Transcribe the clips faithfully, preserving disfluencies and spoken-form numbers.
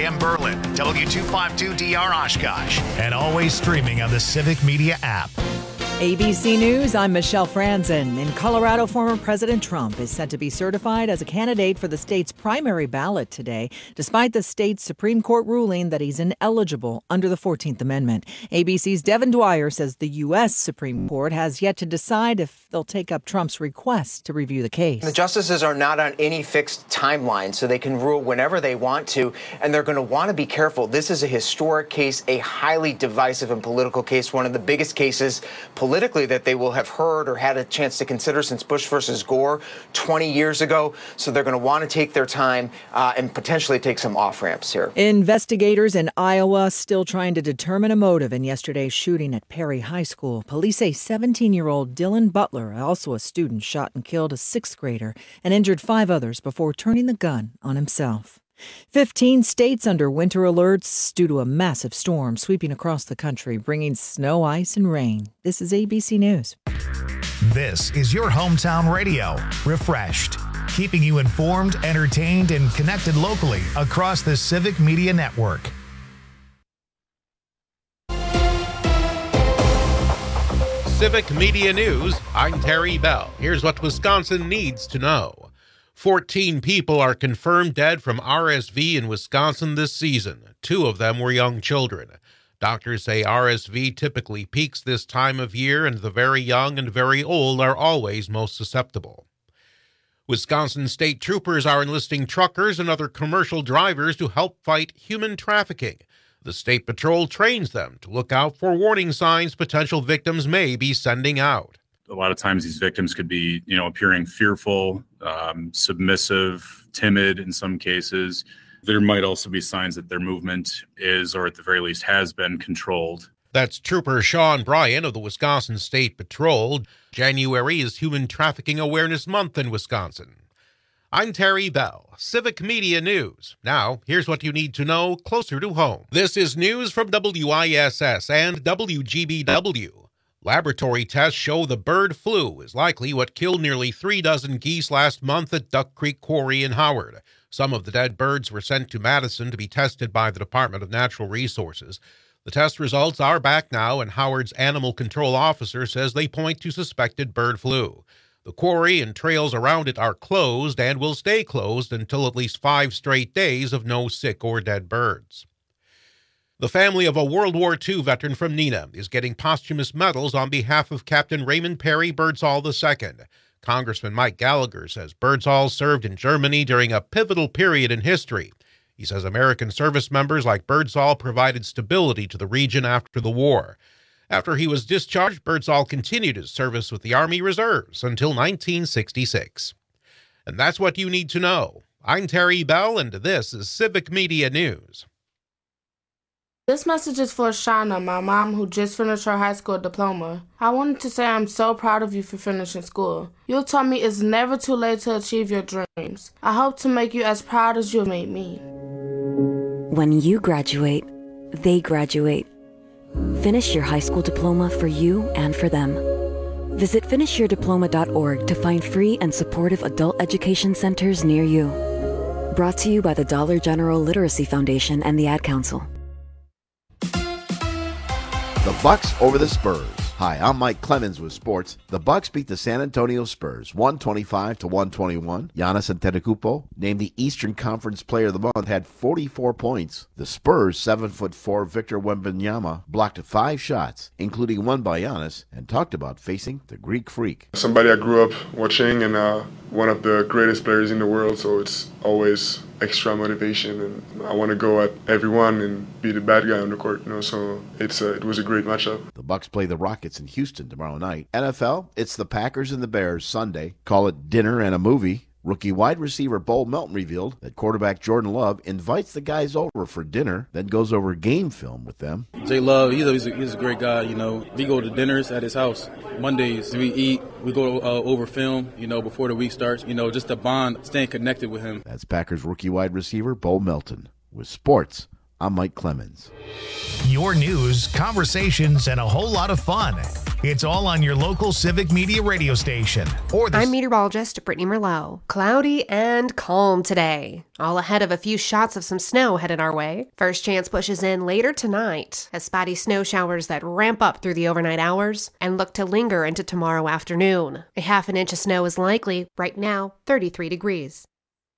M Berlin, W two fifty-two D R Oshkosh, and always streaming on the Civic Media app. A B C News, I'm Michelle Franzen. In Colorado, former President Trump is set to be certified as a candidate for the state's primary ballot today, despite the state's Supreme Court ruling that he's ineligible under the fourteenth Amendment. A B C's Devin Dwyer says the U S Supreme Court has yet to decide if they'll take up Trump's request to review the case. The justices are not on any fixed timeline, so they can rule whenever they want to, and they're going to want to be careful. This is a historic case, a highly divisive and political case, one of the biggest cases politically that they will have heard or had a chance to consider since Bush versus Gore twenty years ago. So they're going to want to take their time uh, and potentially take some off-ramps here. Investigators in Iowa still trying to determine a motive in yesterday's shooting at Perry High School. Police say seventeen-year-old Dylan Butler, also a student, shot and killed a sixth grader and injured five others before turning the gun on himself. fifteen states under winter alerts due to a massive storm sweeping across the country, bringing snow, ice, and rain. This is A B C News. This is your hometown radio, Refreshed, keeping you informed, entertained, and connected locally across the Civic Media Network. Civic Media News, I'm Terry Bell. Here's what Wisconsin needs to know. fourteen people are confirmed dead from R S V in Wisconsin this season. Two of them were young children. Doctors say R S V typically peaks this time of year, and the very young and very old are always most susceptible. Wisconsin state troopers are enlisting truckers and other commercial drivers to help fight human trafficking. The State Patrol trains them to look out for warning signs potential victims may be sending out. A lot of times these victims could be, you know, appearing fearful, um, submissive, timid in some cases. There might also be signs that their movement is, or at the very least has been, controlled. That's Trooper Sean Bryan of the Wisconsin State Patrol. January is Human Trafficking Awareness Month in Wisconsin. I'm Terry Bell, Civic Media News. Now, here's what you need to know closer to home. This is news from W I S S and W G B W. Laboratory tests show the bird flu is likely what killed nearly three dozen geese last month at Duck Creek Quarry in Howard. Some of the dead birds were sent to Madison to be tested by the Department of Natural Resources. The test results are back now, and Howard's animal control officer says they point to suspected bird flu. The quarry and trails around it are closed and will stay closed until at least five straight days of no sick or dead birds. The family of a World War Two veteran from Neenah is getting posthumous medals on behalf of Captain Raymond Perry Birdsall the Second. Congressman Mike Gallagher says Birdsall served in Germany during a pivotal period in history. He says American service members like Birdsall provided stability to the region after the war. After he was discharged, Birdsall continued his service with the Army Reserves until nineteen sixty-six. And that's what you need to know. I'm Terry Bell, and this is Civic Media News. This message is for Shauna, my mom, who just finished her high school diploma. I wanted to say I'm so proud of you for finishing school. You told me it's never too late to achieve your dreams. I hope to make you as proud as you made me. When you graduate, they graduate. Finish your high school diploma for you and for them. Visit finish your diploma dot org to find free and supportive adult education centers near you. Brought to you by the Dollar General Literacy Foundation and the Ad Council. The Bucks over the Spurs. Hi, I'm Mike Clemens with sports. The Bucks beat the San Antonio Spurs one twenty-five to one twenty-one. Giannis Antetokounmpo, named the Eastern Conference Player of the Month, had forty-four points. The Spurs' seven foot four Victor Wembanyama blocked five shots, including one by Giannis, and talked about facing the Greek Freak. Somebody I grew up watching and uh, one of the greatest players in the world, so it's always extra motivation, and I want to go at everyone and be the bad guy on the court, you know, so it's a, it was a great matchup. The Bucks play the Rockets in Houston tomorrow night. N F L, it's the Packers and the Bears Sunday. Call it dinner and a movie. Rookie wide receiver Bo Melton revealed that quarterback Jordan Love invites the guys over for dinner, then goes over game film with them. Jay Love, he's a, he's a, he's a great guy, you know. We go to dinners at his house. Mondays, we eat, we go uh, over film, you know, before the week starts, you know, just to bond, staying connected with him. That's Packers rookie wide receiver Bo Melton. With sports, I'm Mike Clemens. Your news, conversations, and a whole lot of fun. It's all on your local Civic Media radio station. Or the I'm meteorologist Brittany Merlot. Cloudy and calm today. All ahead of a few shots of some snow headed our way. First chance pushes in later tonight as spotty snow showers that ramp up through the overnight hours and look to linger into tomorrow afternoon. A half an inch of snow is likely. Right now, thirty-three degrees.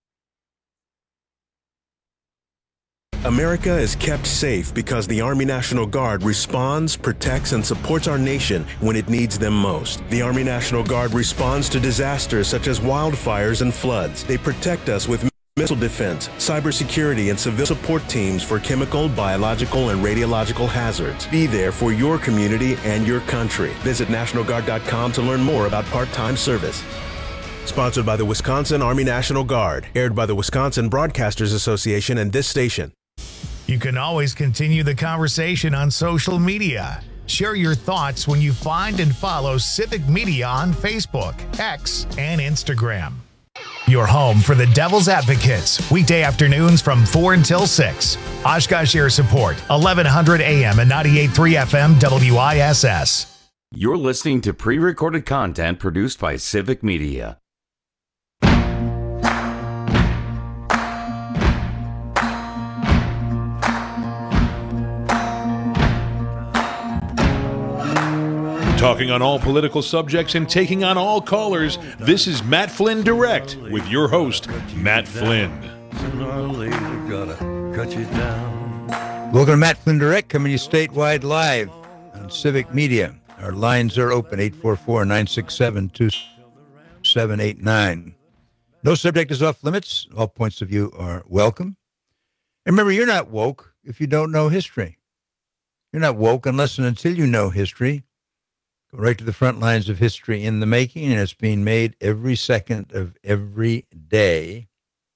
America is kept safe because the Army National Guard responds, protects, and supports our nation when it needs them most. The Army National Guard responds to disasters such as wildfires and floods. They protect us with missile defense, cybersecurity, and civil support teams for chemical, biological, and radiological hazards. Be there for your community and your country. Visit National Guard dot com to learn more about part-time service. Sponsored by the Wisconsin Army National Guard. Aired by the Wisconsin Broadcasters Association and this station. You can always continue the conversation on social media. Share your thoughts when you find and follow Civic Media on Facebook, X, and Instagram. Your home for the Devil's Advocates, weekday afternoons from four until six. Oshkosh Air Support, eleven hundred A M and ninety-eight point three F M W I S S. You're listening to pre-recorded content produced by Civic Media. Talking on all political subjects and taking on all callers, this is Matt Flynn Direct with your host, Matt Flynn. Welcome to Matt Flynn Direct, coming to you statewide live on Civic Media. Our lines are open, eight four four, nine six seven, two seven eight nine. No subject is off limits. All points of view are welcome. And remember, you're not woke if you don't know history. You're not woke unless and until you know history. Go right to the front lines of history in the making, and it's being made every second of every day.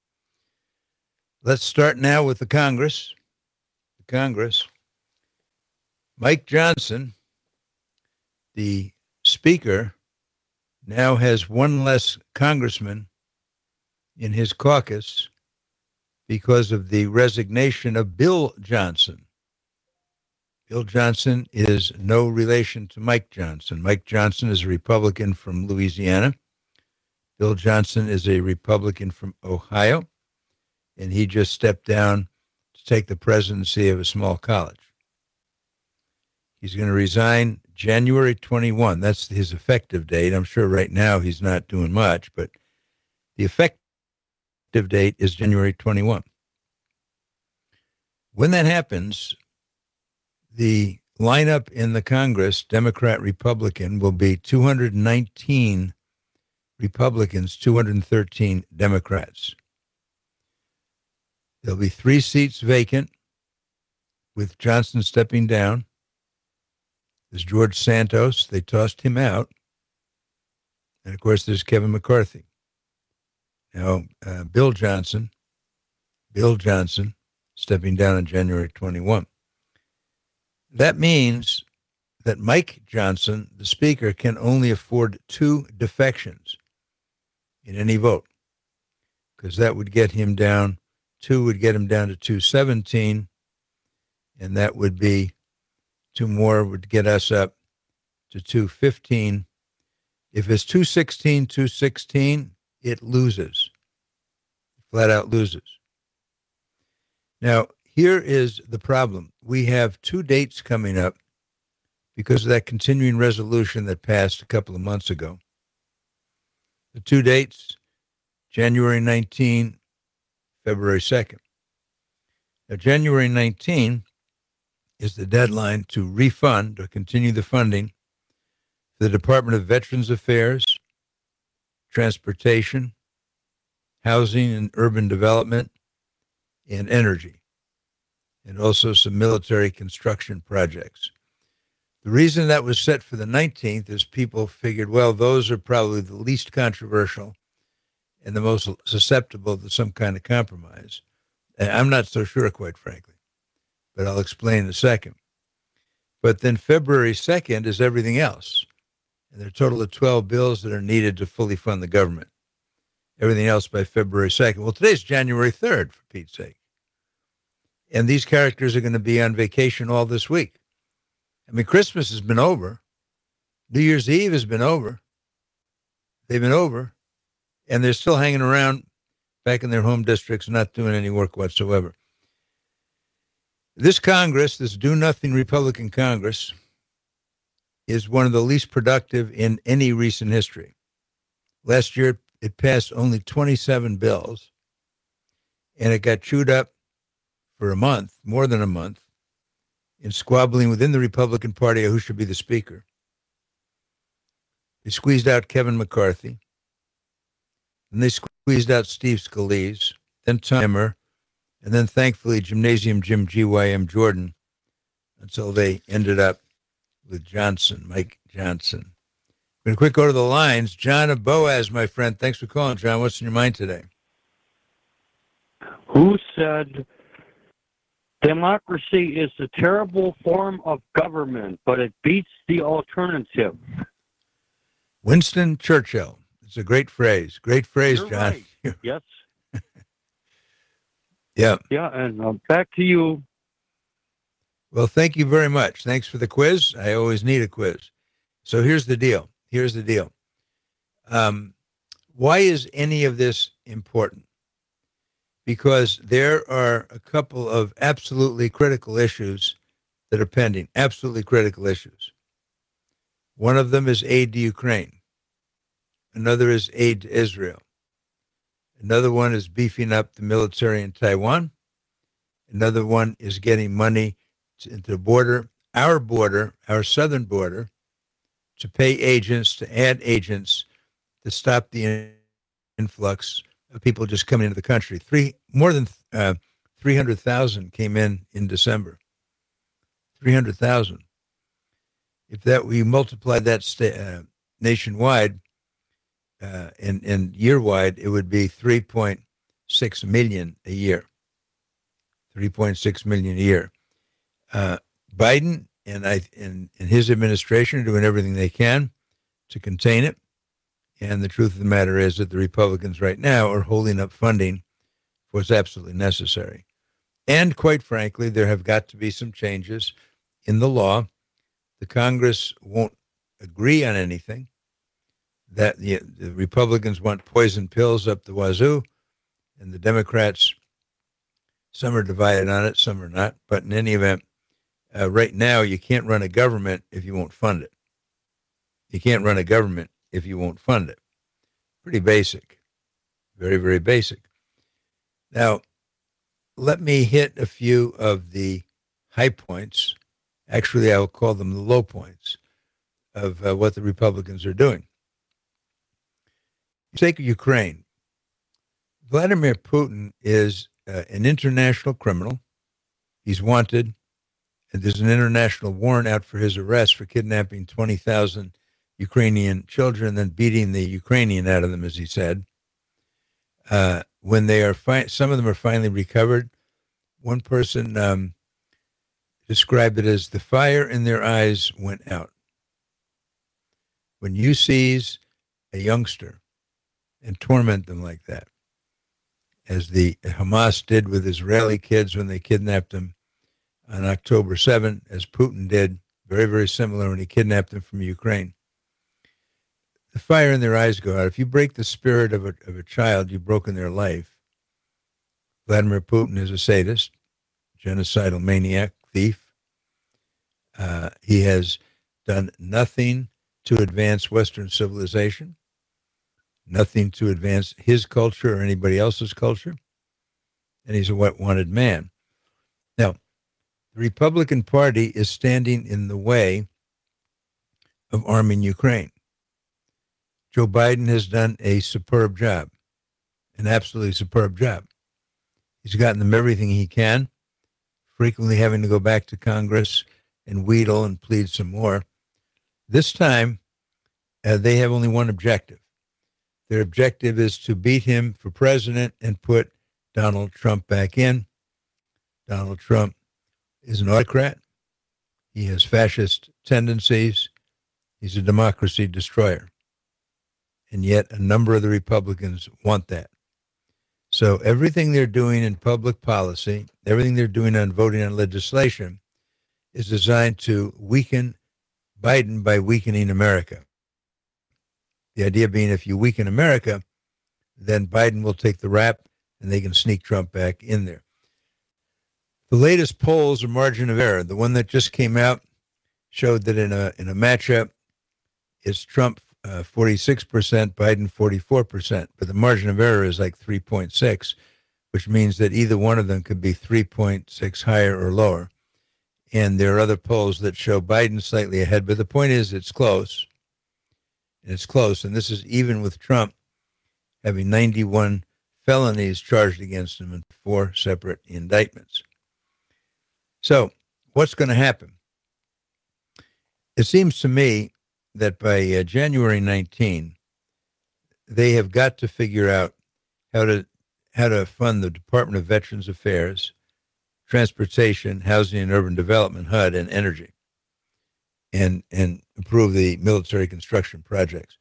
Let's start now with the Congress. The Congress. Mike Johnson, the Speaker, now has one less congressman in his caucus because of the resignation of Bill Johnson. Bill Johnson is no relation to Mike Johnson. Mike Johnson is a Republican from Louisiana. Bill Johnson is a Republican from Ohio, and he just stepped down to take the presidency of a small college. He's going to resign January twenty-first. That's his effective date. I'm sure right now he's not doing much, but the effective date is January twenty-first. When that happens, the lineup in the Congress, Democrat-Republican, will be two hundred nineteen Republicans, two hundred thirteen Democrats. There'll be three seats vacant, with Johnson stepping down. There's George Santos. They tossed him out. And, of course, there's Kevin McCarthy. Now, uh, Bill Johnson, Bill Johnson, stepping down on January twenty-first. That means that Mike Johnson, the Speaker, can only afford two defections in any vote, because that would get him down, two would get him down to two seventeen, and that would be, two more would get us up to two fifteen. If it's two sixteen, two sixteen, it loses, flat out loses. Now, here is the problem. We have two dates coming up because of that continuing resolution that passed a couple of months ago. The two dates, January nineteenth, February second. Now, January nineteenth is the deadline to refund or continue the funding for the Department of Veterans Affairs, Transportation, Housing and Urban Development, and Energy, and also some military construction projects. The reason that was set for the nineteenth is people figured, well, those are probably the least controversial and the most susceptible to some kind of compromise. And I'm not so sure, quite frankly, but I'll explain in a second. But then February second is everything else. And there are a total of twelve bills that are needed to fully fund the government. Everything else by February second. Well, today's January third, for Pete's sake. And these characters are going to be on vacation all this week. I mean, Christmas has been over. New Year's Eve has been over. They've been over, and they're still hanging around back in their home districts, not doing any work whatsoever. This Congress, this do-nothing Republican Congress, is one of the least productive in any recent history. Last year, it passed only twenty-seven bills, and it got chewed up for a month, more than a month, in squabbling within the Republican Party of who should be the Speaker. They squeezed out Kevin McCarthy, and they squeezed out Steve Scalise, then Tom Emmer, and then thankfully Gymnasium Jim G Y M Jordan, until they ended up with Johnson, Mike Johnson. We're going to quick go to the lines. John of Boaz, my friend. Thanks for calling, John. What's in your mind today? Who said democracy is a terrible form of government, but it beats the alternative? Winston Churchill. It's a great phrase. Great phrase, You're John. Right. Yes. Yeah. Yeah, and uh, back to you. Well, thank you very much. Thanks for the quiz. I always need a quiz. So here's the deal. Here's the deal. Um, why is any of this important? Because there are a couple of absolutely critical issues that are pending, absolutely critical issues. One of them is aid to Ukraine. Another is aid to Israel. Another one is beefing up the military in Taiwan. Another one is getting money to, into the border, our border, our southern border, to pay agents, to add agents to stop the influx of people just coming into the country. Three more than uh, three hundred thousand came in in December. three hundred thousand. If that we multiply that sta- uh, nationwide uh, and, and year-wide, it would be three point six million a year. three point six million a year. Uh, Biden and I and, and his administration are doing everything they can to contain it. And the truth of the matter is that the Republicans right now are holding up funding for what's absolutely necessary. And quite frankly, there have got to be some changes in the law. The Congress won't agree on anything. That the, the Republicans want poison pills up the wazoo, and the Democrats, some are divided on it, some are not. But in any event, uh, right now, you can't run a government if you won't fund it. You can't run a government if you won't fund it. Pretty basic. Very, very basic. Now, let me hit a few of the high points. Actually, I will call them the low points of uh, what the Republicans are doing. Take Ukraine. Vladimir Putin is uh, an international criminal. He's wanted, and there's an international warrant out for his arrest for kidnapping twenty thousand Ukrainian children and then beating the Ukrainian out of them, as he said. Uh, when they are, fi- some of them are finally recovered. One person um, described it as the fire in their eyes went out. When you seize a youngster and torment them like that, as the Hamas did with Israeli kids when they kidnapped them on October seventh, as Putin did, very, very similar when he kidnapped them from Ukraine. The fire in their eyes go out. If you break the spirit of a, of a child, you've broken their life. Vladimir Putin is a sadist, genocidal maniac, thief. Uh, he has done nothing to advance Western civilization, nothing to advance his culture or anybody else's culture, and he's a wet-wanted man. Now, the Republican Party is standing in the way of arming Ukraine. Joe Biden has done a superb job, an absolutely superb job. He's gotten them everything he can, frequently having to go back to Congress and wheedle and plead some more. This time, uh, they have only one objective. Their objective is to beat him for president and put Donald Trump back in. Donald Trump is an autocrat. He has fascist tendencies. He's a democracy destroyer. And yet a number of the Republicans want that. So everything they're doing in public policy, everything they're doing on voting on legislation is designed to weaken Biden by weakening America. The idea being if you weaken America, then Biden will take the rap and they can sneak Trump back in there. The latest polls are margin of error. The one that just came out showed that in a in a matchup, it's Trump uh, forty-six percent, Biden forty-four percent. But the margin of error is like three point six, which means that either one of them could be three point six higher or lower. And there are other polls that show Biden slightly ahead. But the point is it's close. And it's close. And this is even with Trump having ninety-one felonies charged against him in four separate indictments. So what's going to happen? It seems to me that by uh, January nineteenth, they have got to figure out how to how to fund the Department of Veterans Affairs, Transportation, Housing and Urban Development, H U D, and Energy, and and improve the military construction projects.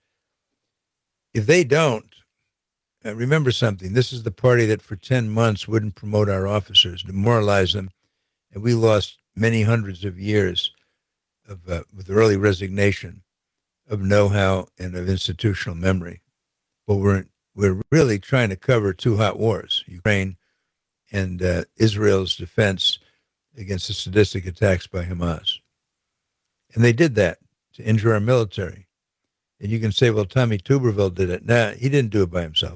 If they don't, uh, remember something. This is the party that for ten months wouldn't promote our officers, demoralize them, and we lost many hundreds of years of uh, with early resignation, of know-how, and of institutional memory. Well, we're we're really trying to cover two hot wars: Ukraine and uh, Israel's defense against the sadistic attacks by Hamas. And they did that to injure our military. And you can say, well, Tommy Tuberville did it. Nah, he didn't do it by himself.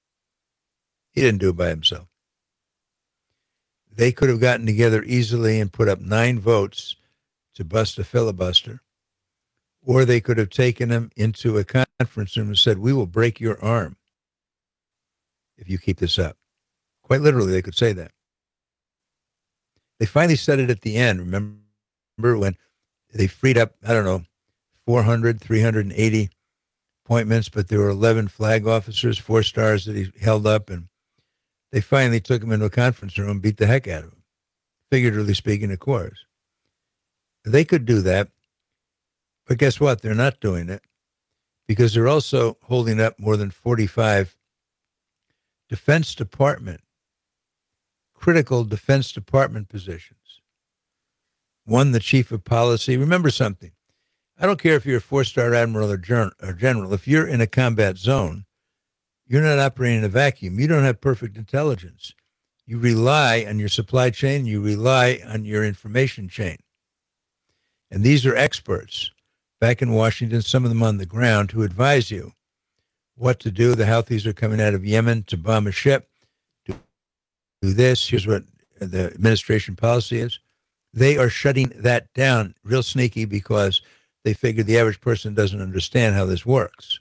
He didn't do it by himself. They could have gotten together easily and put up nine votes to bust a filibuster, or they could have taken him into a conference room and said, we will break your arm if you keep this up. Quite literally, they could say that. They finally said it at the end. Remember when they freed up, I don't know, four hundred, three hundred eighty appointments, but there were eleven flag officers, four stars that he held up, and they finally took him into a conference room and beat the heck out of him, figuratively speaking, of course. They could do that, but guess what? They're not doing it because they're also holding up more than forty-five Defense Department, critical Defense Department positions. One, the chief of policy. Remember something. I don't care if you're a four-star admiral or general. If you're in a combat zone, you're not operating in a vacuum. You don't have perfect intelligence. You rely on your supply chain. You rely on your information chain. And these are experts back in Washington, some of them on the ground, who advise you what to do. The Houthis are coming out of Yemen to bomb a ship. Do, do this. Here's what the administration policy is. They are shutting that down real sneaky because they figure the average person doesn't understand how this works.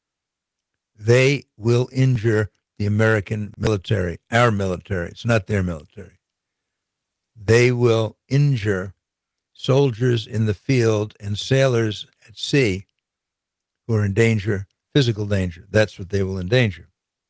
They will injure the American military, our military. It's not their military. They will injure soldiers in the field and sailors at sea who are in danger, physical danger. That's what they will endanger.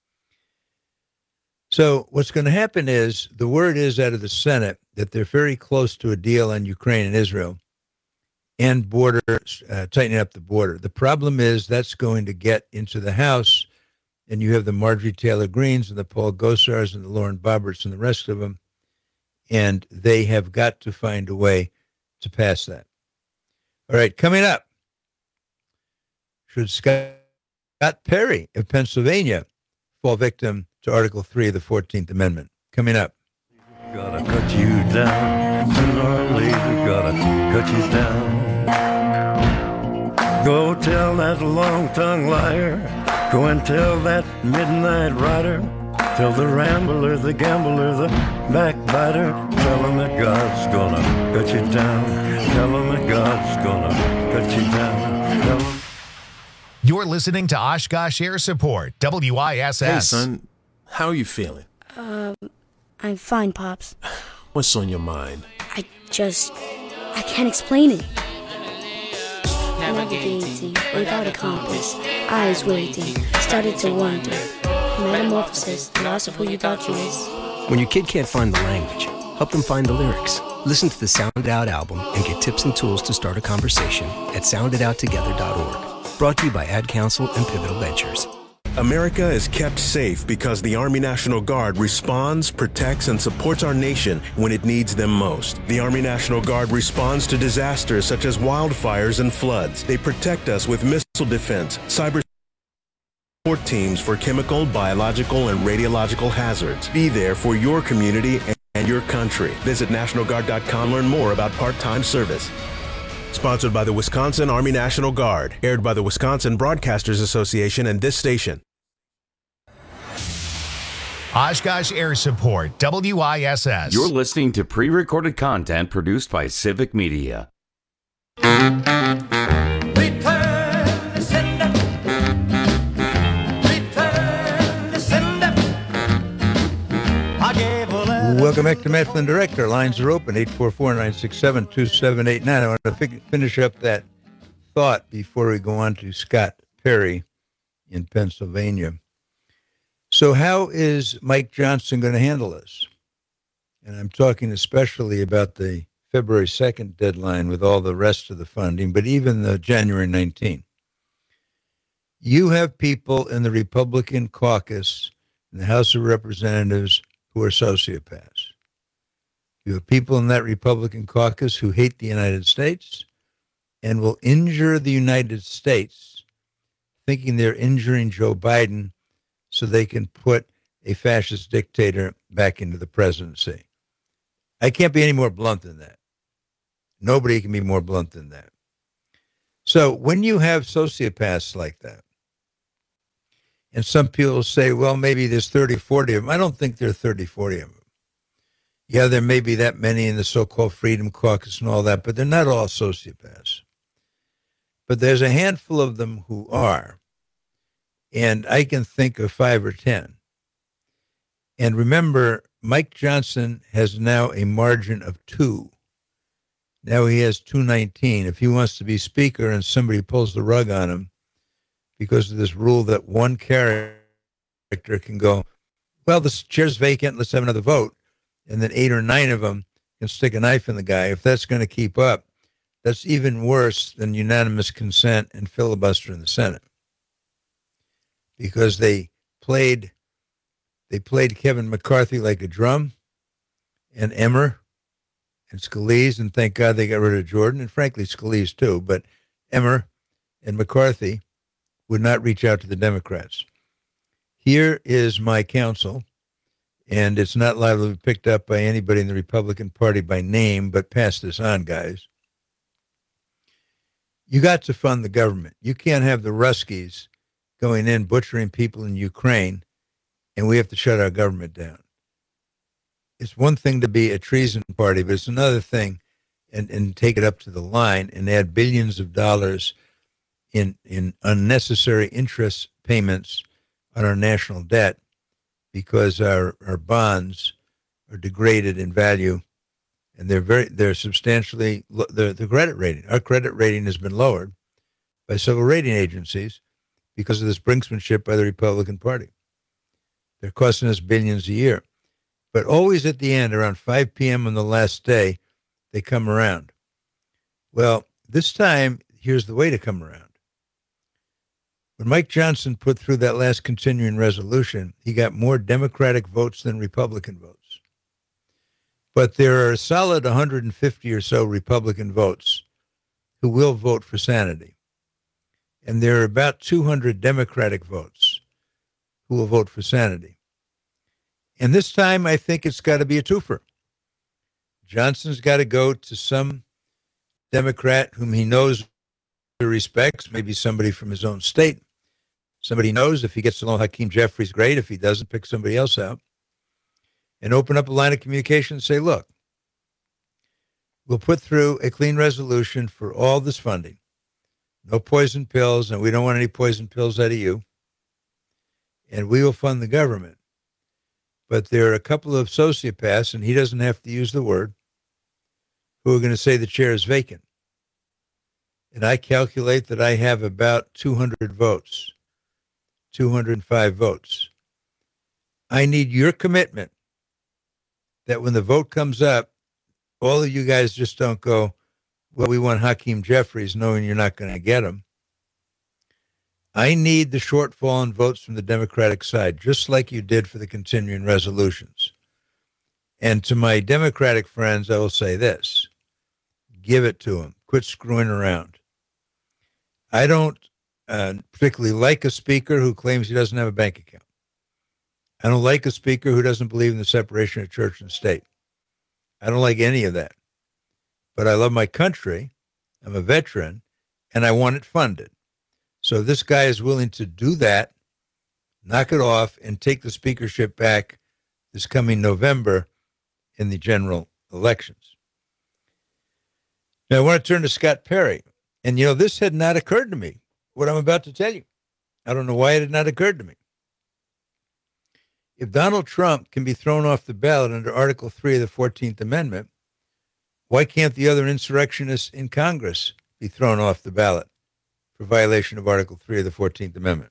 So what's going to happen is the word is out of the Senate that they're very close to a deal on Ukraine and Israel and border, uh, tightening up the border. The problem is that's going to get into the House, and you have the Marjorie Taylor Greens and the Paul Gosars and the Lauren Boeberts and the rest of them, and they have got to find a way to pass that. All right, coming up, should Scott Perry of Pennsylvania fall victim to Article three of the fourteenth Amendment? Coming up. Gotta cut you down, sooner or later, gotta cut you down. Go tell that long-tongued liar, go and tell that midnight rider, tell the rambler, the gambler, the backbiter, tell him that God's gonna cut you down, tell him that God's gonna cut you down, tell him. You're listening to Oshkosh Air Support, W I S S. Hey, son, how are you feeling? Um, I'm fine, Pops. What's on your mind? I just, I can't explain it. Navigating without a compass, eyes waiting, started to wonder. Metamorphosis, the loss of who you thought you was. When your kid can't find the language, help them find the lyrics. Listen to the Sound It Out album and get tips and tools to start a conversation at sound it out together dot org. Brought to you by Ad Council and Pivotal Ventures. America is kept safe because the Army National Guard responds, protects, and supports our nation when it needs them most. The Army National Guard responds to disasters such as wildfires and floods. They protect us with missile defense, cyber support teams for chemical, biological, and radiological hazards. Be there for your community and your country. Visit National Guard dot com to learn more about part-time service. Sponsored by the Wisconsin Army National Guard. Aired by the Wisconsin Broadcasters Association and this station. Oshkosh Air Support, W I S S. You're listening to pre-recorded content produced by Civic Media. Welcome back to Matt Flynn Direct. Our lines are open, eight four four, nine six seven, two seven eight nine. I want to fig- finish up that thought before we go on to Scott Perry in Pennsylvania. So how is Mike Johnson going to handle this? And I'm talking especially about the February second deadline with all the rest of the funding, but even the January nineteenth. You have people in the Republican caucus in the House of Representatives who are sociopaths. You have people in that Republican caucus who hate the United States and will injure the United States, thinking they're injuring Joe Biden so they can put a fascist dictator back into the presidency. I can't be any more blunt than that. Nobody can be more blunt than that. So when you have sociopaths like that, and some people say, well, maybe there's thirty, forty of them. I don't think there are thirty, forty of them. Yeah, there may be that many in the so-called Freedom Caucus and all that, but they're not all sociopaths. But there's a handful of them who are. And I can think of five or ten. And remember, Mike Johnson has now a margin of two. Now he has two nineteen. If he wants to be speaker and somebody pulls the rug on him because of this rule that one character can go, well, this chair's vacant, let's have another vote. And then eight or nine of them can stick a knife in the guy. If that's going to keep up, that's even worse than unanimous consent and filibuster in the Senate. Because they played they played Kevin McCarthy like a drum, and Emmer and Scalise, and thank God they got rid of Jordan, and frankly Scalise too, but Emmer and McCarthy would not reach out to the Democrats. Here is my counsel, and it's not liable to be picked up by anybody in the Republican Party by name, but pass this on, guys. You got to fund the government. You can't have the Ruskies going in, butchering people in Ukraine, and we have to shut our government down. It's one thing to be a treason party, but it's another thing and, and take it up to the line and add billions of dollars in, in unnecessary interest payments on our national debt because our, our bonds are degraded in value, and they're very they're substantially the the credit rating. Our credit rating has been lowered by several rating agencies because of this brinksmanship by the Republican Party. They're costing us billions a year. But always at the end, around five p.m. on the last day, they come around. Well, this time, here's the way to come around. When Mike Johnson put through that last continuing resolution, he got more Democratic votes than Republican votes. But there are a solid one hundred fifty or so Republican votes who will vote for sanity. And there are about two hundred Democratic votes who will vote for sanity. And this time, I think it's got to be a twofer. Johnson's got to go to some Democrat whom he knows or respects, maybe somebody from his own state. Somebody knows if he gets along Hakeem Jeffries, great. If he doesn't, pick somebody else out. And open up a line of communication and say, look, we'll put through a clean resolution for all this funding. No poison pills, and we don't want any poison pills out of you. And we will fund the government. But there are a couple of sociopaths, and he doesn't have to use the word, who are going to say the chair is vacant. And I calculate that I have about two hundred votes, two hundred five votes. I need your commitment that when the vote comes up, all of you guys just don't go, well, we want Hakeem Jeffries, knowing you're not going to get him. I need the shortfall in votes from the Democratic side, just like you did for the continuing resolutions. And to my Democratic friends, I will say this. Give it to them. Quit screwing around. I don't uh, particularly like a speaker who claims he doesn't have a bank account. I don't like a speaker who doesn't believe in the separation of church and state. I don't like any of that. But I love my country. I'm a veteran, and I want it funded. So if this guy is willing to do that, knock it off, and take the speakership back this coming November in the general elections. Now, I want to turn to Scott Perry. And, you know, this had not occurred to me, what I'm about to tell you. I don't know why it had not occurred to me. If Donald Trump can be thrown off the ballot under Article three of the fourteenth Amendment, why can't the other insurrectionists in Congress be thrown off the ballot for violation of Article three of the fourteenth Amendment?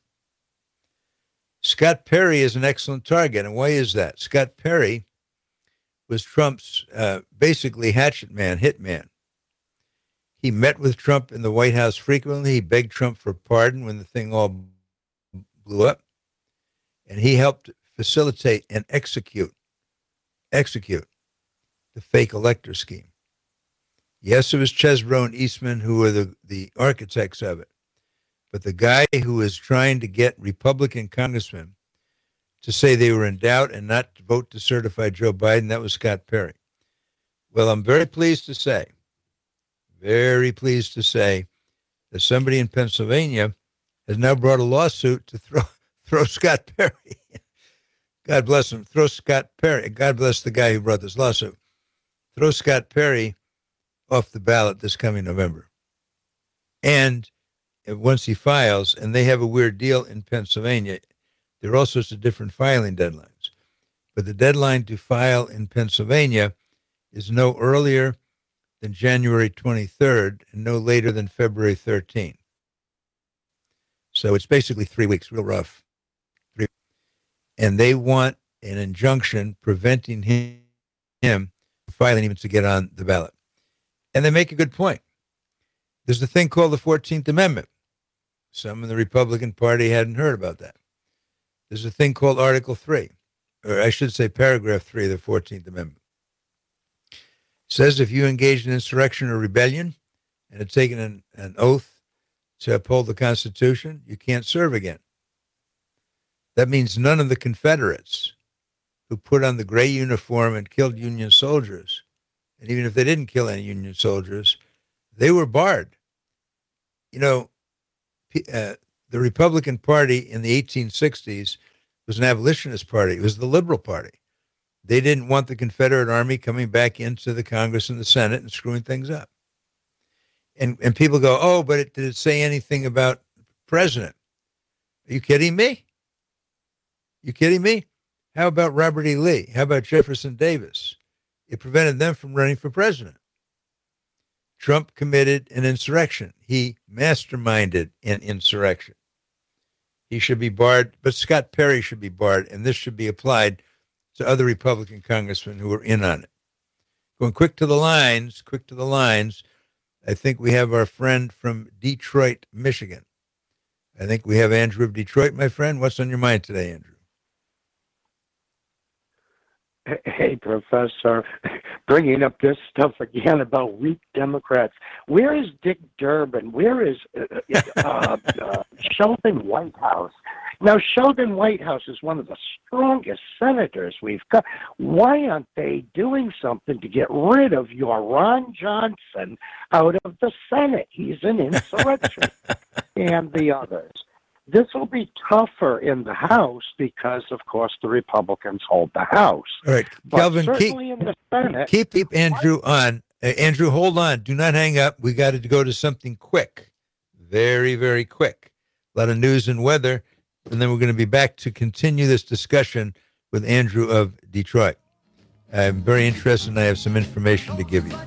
Scott Perry is an excellent target. And why is that? Scott Perry was Trump's uh, basically hatchet man, hit man. He met with Trump in the White House frequently. He begged Trump for pardon when the thing all blew up. And he helped facilitate and execute, execute the fake elector scheme. Yes, it was Chesbrough and Eastman who were the, the architects of it. But the guy who was trying to get Republican congressmen to say they were in doubt and not to vote to certify Joe Biden, that was Scott Perry. Well, I'm very pleased to say, very pleased to say that somebody in Pennsylvania has now brought a lawsuit to throw throw Scott Perry. God bless him. Throw Scott Perry. God bless the guy who brought this lawsuit. Throw Scott Perry off the ballot this coming November. And once he files, and they have a weird deal in Pennsylvania, there are all sorts of different filing deadlines. But the deadline to file in Pennsylvania is no earlier than January twenty-third and no later than February thirteenth. So it's basically three weeks, real rough. Three. And they want an injunction preventing him, him from filing even to get on the ballot. And they make a good point. There's a thing called the fourteenth Amendment. Some in the Republican Party hadn't heard about that. There's a thing called Article three, or I should say paragraph three of the fourteenth Amendment. It says if you engage in insurrection or rebellion and have taken an, an oath to uphold the Constitution, you can't serve again. That means none of the Confederates who put on the gray uniform and killed Union soldiers, and even if they didn't kill any Union soldiers, they were barred. You know, uh, the Republican Party in the eighteen sixties was an abolitionist party. It was the Liberal Party. They didn't want the Confederate Army coming back into the Congress and the Senate and screwing things up. And and people go, oh, but it, did it say anything about president? Are you kidding me? You kidding me? How about Robert E. Lee? How about Jefferson Davis? It prevented them from running for president. Trump committed an insurrection. He masterminded an insurrection. He should be barred, but Scott Perry should be barred, and this should be applied to other Republican congressmen who are in on it. Going quick to the lines, quick to the lines, I think we have our friend from Detroit, Michigan. I think we have Andrew of Detroit, my friend. What's on your mind today, Andrew? Hey, Professor, bringing up this stuff again about weak Democrats. Where is Dick Durbin? Where is uh, uh, uh, Sheldon Whitehouse? Now, Sheldon Whitehouse is one of the strongest senators we've got. Why aren't they doing something to get rid of your Ron Johnson out of the Senate? He's an insurrection. And the others. This will be tougher in the House because, of course, the Republicans hold the House. All right, but Kelvin, certainly keep, in the Senate, keep, keep Andrew on. Uh, Andrew, hold on. Do not hang up. We got to go to something quick. Very, very quick. A lot of news and weather. And then we're going to be back to continue this discussion with Andrew of Detroit. I'm very interested, and I have some information to give you.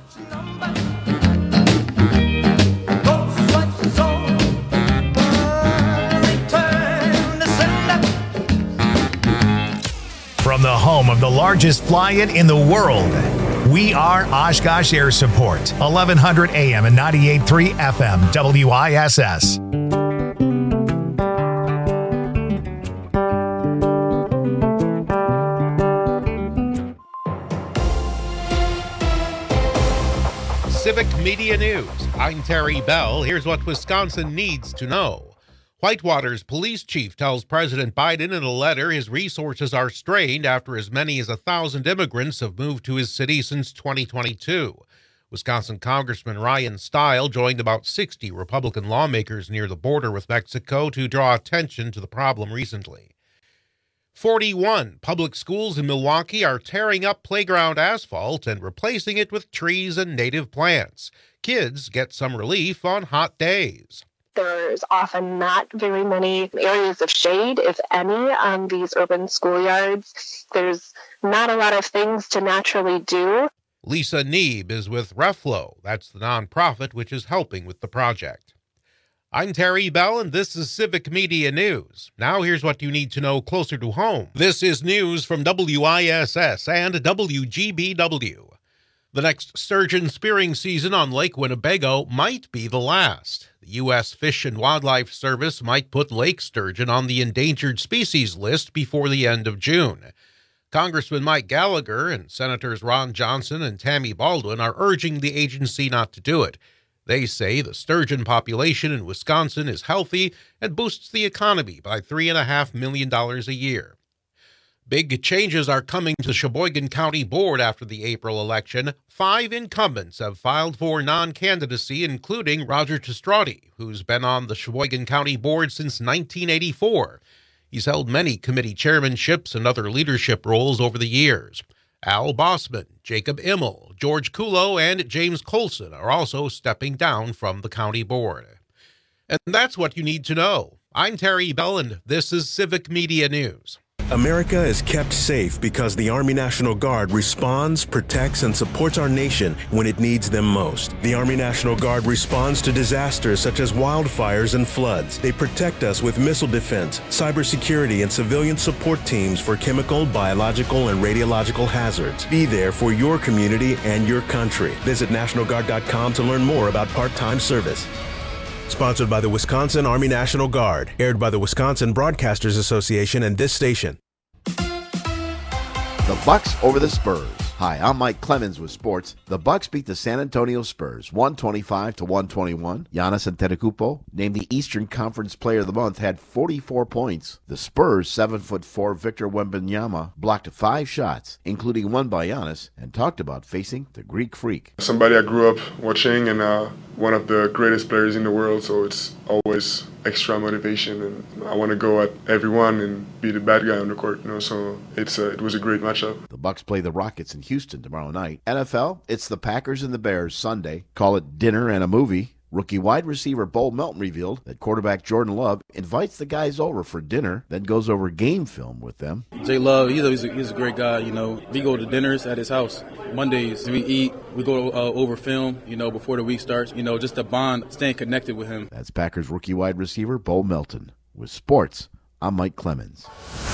From the home of the largest fly-in in the world, we are Oshkosh Air Support, eleven hundred A M and ninety-eight point three F M, W I S S. Civic Media News. I'm Terry Bell. Here's what Wisconsin needs to know. Whitewater's police chief tells President Biden in a letter his resources are strained after as many as a thousand immigrants have moved to his city since twenty twenty-two. Wisconsin Congressman Ryan Steil joined about sixty Republican lawmakers near the border with Mexico to draw attention to the problem recently. forty-one public schools in Milwaukee are tearing up playground asphalt and replacing it with trees and native plants. Kids get some relief on hot days. There's often not very many areas of shade, if any, on these urban schoolyards. There's not a lot of things to naturally do. Lisa Neeb is with Reflow. That's the nonprofit which is helping with the project. I'm Terry Bell, and this is Civic Media News. Now here's what you need to know closer to home. This is news from W I S S and W G B W. The next sturgeon spearing season on Lake Winnebago might be the last. The U S Fish and Wildlife Service might put lake sturgeon on the endangered species list before the end of June. Congressman Mike Gallagher and Senators Ron Johnson and Tammy Baldwin are urging the agency not to do it. They say the sturgeon population in Wisconsin is healthy and boosts the economy by three point five million dollars a year. Big changes are coming to the Sheboygan County Board after the April election. Five incumbents have filed for non-candidacy, including Roger Testradi, who's been on the Sheboygan County Board since nineteen eighty-four. He's held many committee chairmanships and other leadership roles over the years. Al Bossman, Jacob Immel, George Kulo, and James Colson are also stepping down from the county board. And that's what you need to know. I'm Terry Bell, and this is Civic Media News. America is kept safe because the Army National Guard responds, protects, and supports our nation when it needs them most. The Army National Guard responds to disasters such as wildfires and floods. They protect us with missile defense, cybersecurity, and civilian support teams for chemical, biological, and radiological hazards. Be there for your community and your country. Visit National Guard dot com to learn more about part-time service. Sponsored by the Wisconsin Army National Guard. Aired by the Wisconsin Broadcasters Association and this station. The Bucks over the Spurs. Hi, I'm Mike Clemens with sports. The Bucks beat the San Antonio Spurs one twenty-five to one twenty-one. Giannis Antetokounmpo, named the Eastern Conference Player of the Month, had forty-four points. The Spurs' seven foot four Victor Wembanyama blocked five shots, including one by Giannis, and talked about facing the Greek Freak. Somebody I grew up watching and uh, one of the greatest players in the world, so it's always extra motivation, and I want to go at everyone and be the bad guy on the court, you know, so it's a, it was a great matchup. The Bucks play the Rockets in Houston tomorrow night. N F L, it's the Packers and the Bears Sunday. Call it dinner and a movie. Rookie wide receiver Bo Melton revealed that quarterback Jordan Love invites the guys over for dinner, then goes over game film with them. Jay Love, he's a, he's a, he's a great guy, you know. We go to dinners at his house. Mondays, we eat, we go uh, over film, you know, before the week starts, you know, just to bond, staying connected with him. That's Packers rookie wide receiver Bo Melton. With sports, I'm Mike Clemens.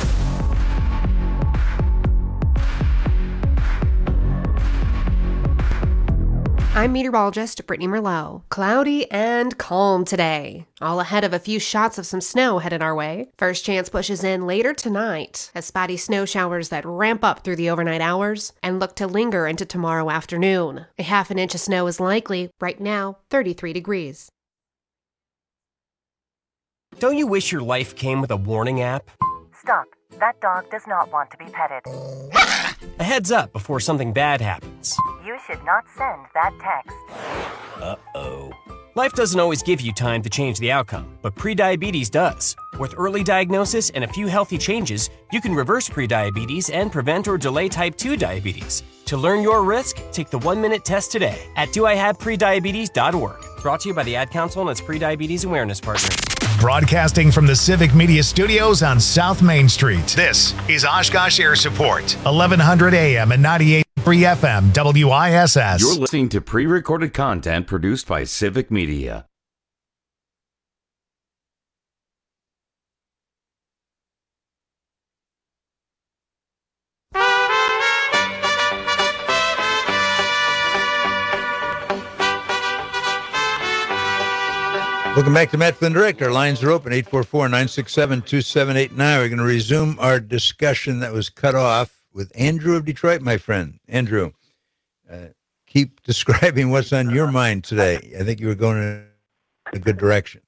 I'm meteorologist Brittany Merlot. Cloudy and calm today. All ahead of a few shots of some snow headed our way. First chance pushes in later tonight as spotty snow showers that ramp up through the overnight hours and look to linger into tomorrow afternoon. A half an inch of snow is likely. Right now, thirty-three degrees. Don't you wish your life came with a warning app? Stop. That dog does not want to be petted. A heads up before something bad happens. You should not send that text. Uh-oh. Life doesn't always give you time to change the outcome, but prediabetes does. With early diagnosis and a few healthy changes, you can reverse prediabetes and prevent or delay type two diabetes. To learn your risk, take the one-minute test today at do I have prediabetes dot org. Brought to you by the Ad Council and its Prediabetes Awareness Partners. Broadcasting from the Civic Media Studios on South Main Street, this is Oshkosh Air Support, eleven hundred A M and ninety-eight point three F M, W I S S. You're listening to pre-recorded content produced by Civic Media. Welcome back to Matt Flynn Direct. Our lines are open, eight four four, nine six seven, two seven eight nine. We're going to resume our discussion that was cut off with Andrew of Detroit, my friend. Andrew, uh, keep describing what's on your mind today. I think you were going in a good direction.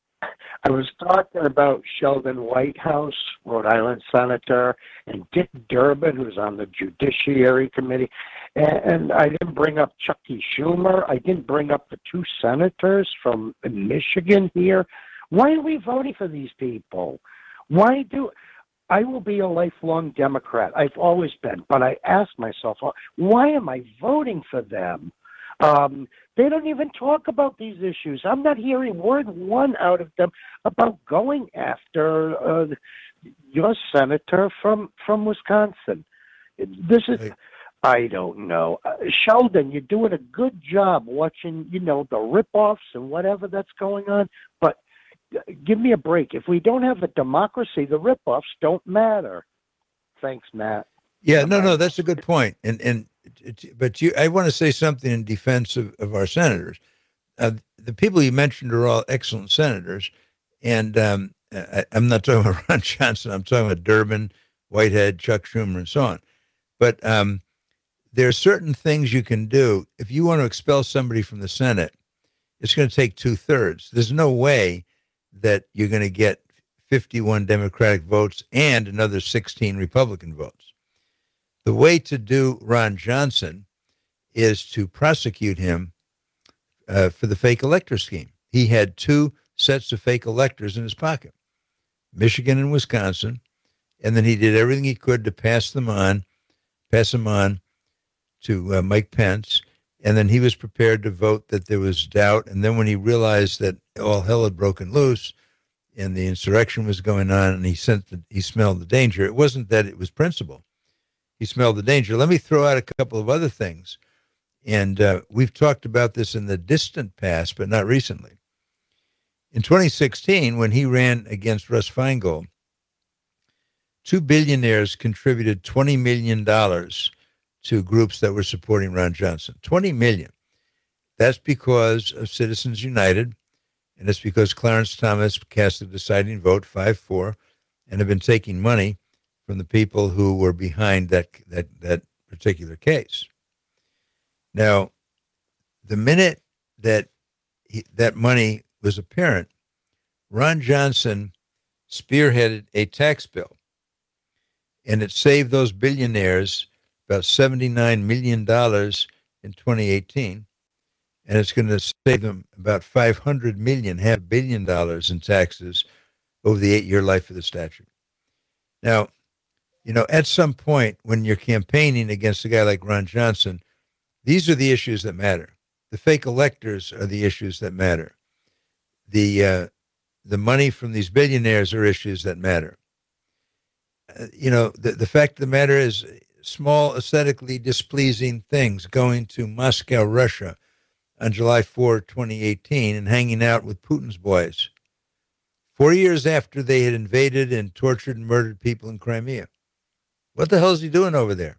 I was talking about Sheldon Whitehouse, Rhode Island senator, and Dick Durbin, who's on the Judiciary Committee. And I didn't bring up Chucky Schumer. I didn't bring up the two senators from Michigan here. Why are we voting for these people? Why do I will be a lifelong Democrat. I've always been. But I ask myself, why am I voting for them? Um, they don't even talk about these issues. I'm not hearing word one out of them about going after uh, your senator from, from Wisconsin. This is, I don't know. Uh, Sheldon, you're doing a good job watching, you know, the rip-offs and whatever that's going on, but give me a break. If we don't have a democracy, the rip-offs don't matter. Thanks, Matt. Yeah, no, no, that's a good point. And, and, but you, I want to say something in defense of, of our senators. Uh, the people you mentioned are all excellent senators. And um, I, I'm not talking about Ron Johnson. I'm talking about Durbin, Whitehead, Chuck Schumer, and so on. But um, there are certain things you can do. If you want to expel somebody from the Senate, it's going to take two-thirds. There's no way that you're going to get fifty-one Democratic votes and another sixteen Republican votes. The way to do Ron Johnson is to prosecute him uh, for the fake elector scheme. He had two sets of fake electors in his pocket, Michigan and Wisconsin, and then he did everything he could to pass them on, pass them on to uh, Mike Pence, and then he was prepared to vote that there was doubt. And then when he realized that all hell had broken loose and the insurrection was going on, and he sent the, he smelled the danger. It wasn't that it was principle. He smelled the danger. Let me throw out a couple of other things. And uh, we've talked about this in the distant past, but not recently. In twenty sixteen, when he ran against Russ Feingold, two billionaires contributed twenty million dollars to groups that were supporting Ron Johnson. twenty million dollars. That's because of Citizens United, and it's because Clarence Thomas cast the deciding vote, five four, and have been taking money from the people who were behind that that that particular case. Now, the minute that he, that money was apparent, Ron Johnson spearheaded a tax bill, and it saved those billionaires about seventy-nine million dollars in twenty eighteen, and it's going to save them about five hundred million dollars, half a billion dollars in taxes over the eight-year life of the statute. Now, you know, at some point when you're campaigning against a guy like Ron Johnson, these are the issues that matter. The fake electors are the issues that matter. The uh, the money from these billionaires are issues that matter. Uh, you know, the, the fact of the matter is small, aesthetically displeasing things, going to Moscow, Russia on July fourth, twenty eighteen, and hanging out with Putin's boys, four years after they had invaded and tortured and murdered people in Crimea. What the hell is he doing over there?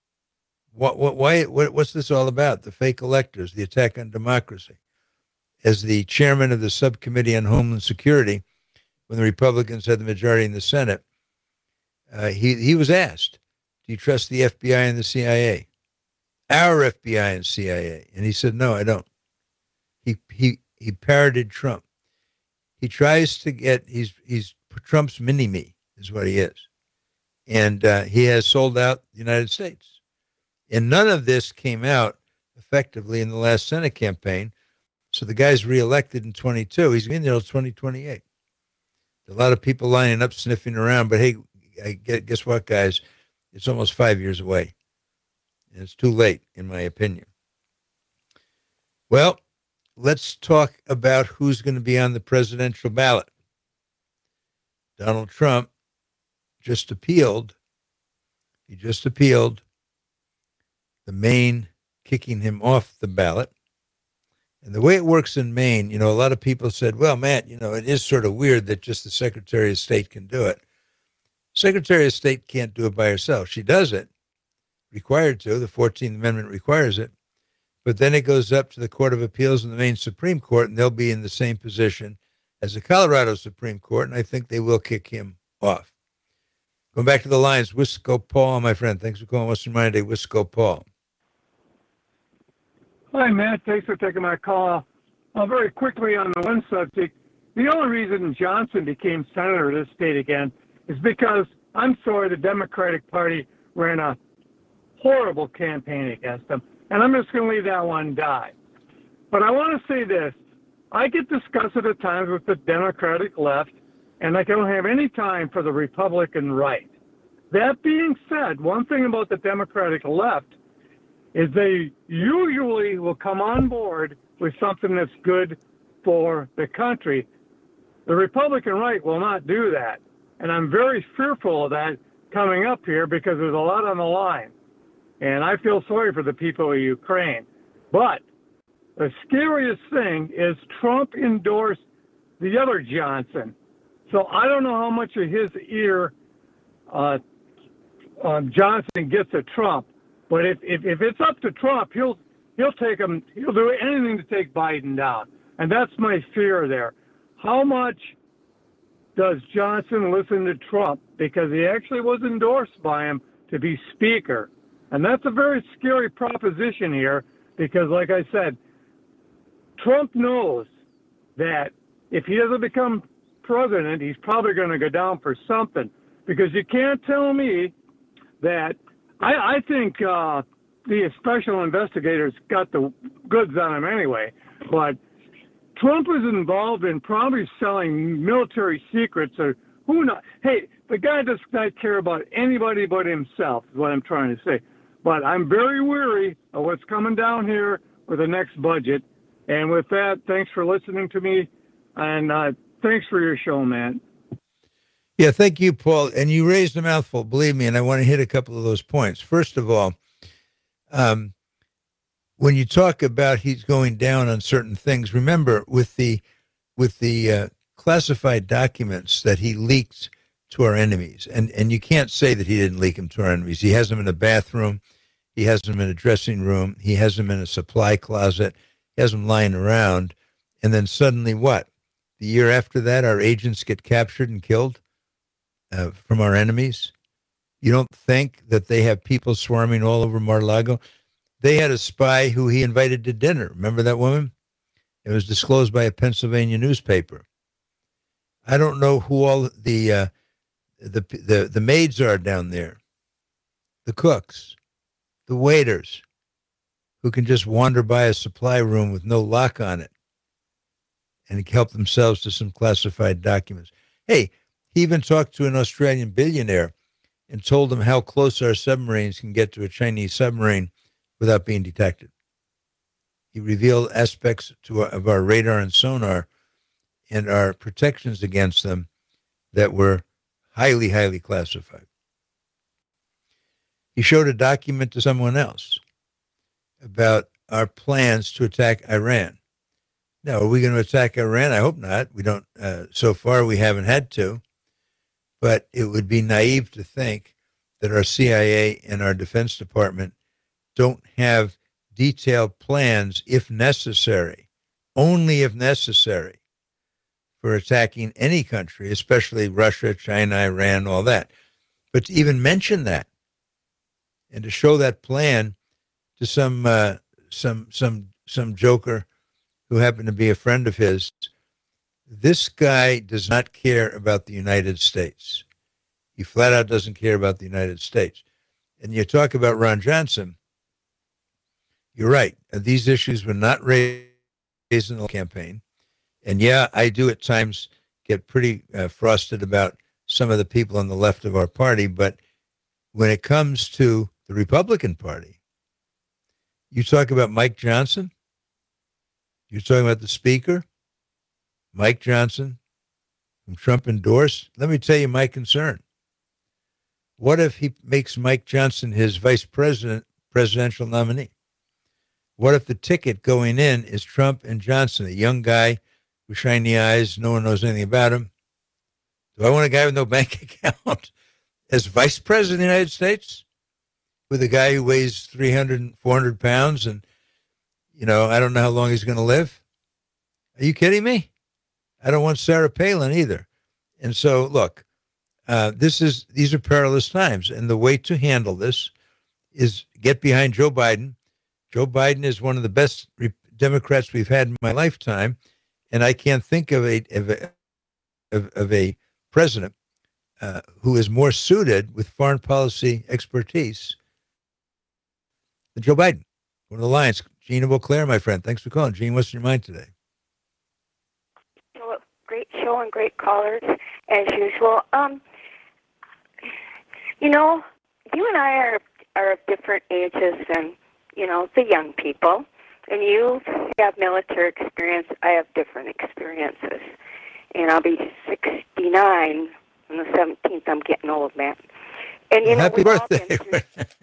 What, what, why, what, what's this all about? The fake electors, the attack on democracy. As the chairman of the subcommittee on Homeland Security, when the Republicans had the majority in the Senate, uh, he, he was asked, do you trust the F B I and the C I A? Our F B I and C I A. And he said, no, I don't. He, he, he parroted Trump. He tries to get, he's, he's Trump's mini-me is what he is. And uh, he has sold out the United States. And none of this came out effectively in the last Senate campaign. So the guy's reelected in twenty-two. He's been there until twenty twenty-eight. A lot of people lining up, sniffing around. But hey, I get, guess what, guys? It's almost five years away. And it's too late, in my opinion. Well, let's talk about who's going to be on the presidential ballot. Donald Trump just appealed. He just appealed the Maine kicking him off the ballot. And the way it works in Maine, you know, a lot of people said, well, Matt, you know, it is sort of weird that just the Secretary of State can do it. Secretary of State can't do it by herself. She does it, required to. The fourteenth Amendment requires it. But then it goes up to the Court of Appeals and the Maine Supreme Court, and they'll be in the same position as the Colorado Supreme Court, and I think they will kick him off. Going back to the lines, Wisco Paul, my friend. Thanks for calling Western Monday, Wisco Paul. Hi, Matt. Thanks for taking my call. Uh, very quickly on the one subject, the only reason Johnson became senator of this state again is because, I'm sorry, the Democratic Party ran a horrible campaign against him, and I'm just going to leave that one die. But I want to say this. I get disgusted at times with the Democratic left, and I don't have any time for the Republican right. That being said, one thing about the Democratic left is they usually will come on board with something that's good for the country. The Republican right will not do that. And I'm very fearful of that coming up here because there's a lot on the line. And I feel sorry for the people of Ukraine. But the scariest thing is Trump endorsed the other Johnson. So I don't know how much of his ear uh, um, Johnson gets at Trump. But if, if, if it's up to Trump, he'll he'll take him. He'll do anything to take Biden down, and that's my fear there. How much does Johnson listen to Trump because he actually was endorsed by him to be Speaker, and that's a very scary proposition here because, like I said, Trump knows that if he doesn't become president, he's probably going to go down for something because you can't tell me that. I, I think uh, the special investigators got the goods on him anyway, but Trump is involved in probably selling military secrets or who knows. Hey, the guy does not care about anybody but himself is what I'm trying to say. But I'm very weary of what's coming down here with the next budget. And with that, thanks for listening to me, and uh, thanks for your show, man. Yeah, thank you, Paul. And you raised a mouthful, believe me, and I want to hit a couple of those points. First of all, um, when you talk about he's going down on certain things, remember with the with the uh, classified documents that he leaked to our enemies, and, and you can't say that he didn't leak them to our enemies. He has them in a bathroom. He has them in a dressing room. He has them in a supply closet. He has them lying around. And then suddenly what? The year after that, our agents get captured and killed? Uh, from our enemies. You don't think that they have people swarming all over Mar-a-Lago? They had a spy who he invited to dinner. Remember that woman? It was disclosed by a Pennsylvania newspaper. I don't know who all the uh, the the the maids are down there, the cooks, the waiters, who can just wander by a supply room with no lock on it and help themselves to some classified documents. Hey, he even talked to an Australian billionaire and told him how close our submarines can get to a Chinese submarine without being detected. He revealed aspects to our, of our radar and sonar and our protections against them that were highly, highly classified. He showed a document to someone else about our plans to attack Iran. Now, are we going to attack Iran? I hope not. We don't. Uh, so far, we haven't had to. But it would be naive to think that our C I A and our Defense Department don't have detailed plans, if necessary, only if necessary, for attacking any country, especially Russia, China, Iran, all that. But to even mention that and to show that plan to some uh, some some some joker who happened to be a friend of his, this guy does not care about the United States. He flat out doesn't care about the United States. And you talk about Ron Johnson, you're right. These issues were not raised in the campaign. And yeah, I do at times get pretty uh, frosted about some of the people on the left of our party. But when it comes to the Republican Party, you talk about Mike Johnson, you're talking about the Speaker, Mike Johnson, whom Trump endorsed. Let me tell you my concern. What if he makes Mike Johnson his vice president, presidential nominee? What if the ticket going in is Trump and Johnson, a young guy with shiny eyes, no one knows anything about him? Do I want a guy with no bank account as vice president of the United States with a guy who weighs three hundred, four hundred pounds and, you know, I don't know how long he's going to live? Are you kidding me? I don't want Sarah Palin either. And so, look, uh, this is these are perilous times. And the way to handle this is get behind Joe Biden, Joe Biden is one of the best re- Democrats we've had in my lifetime, and I can't think of a of a, of, of a president uh, who is more suited with foreign policy expertise than Joe Biden. One of the Lions, Gene of Eau Claire, my friend. Thanks for calling. Gene, what's in your mind today? Well, great show and great callers, as usual. Um, you know, you and I are, are of different ages than, you know, the young people. And you have military experience. I have different experiences. And I'll be sixty-nine on the seventeenth. I'm getting old, man. And, you well, know, happy birthday. Through...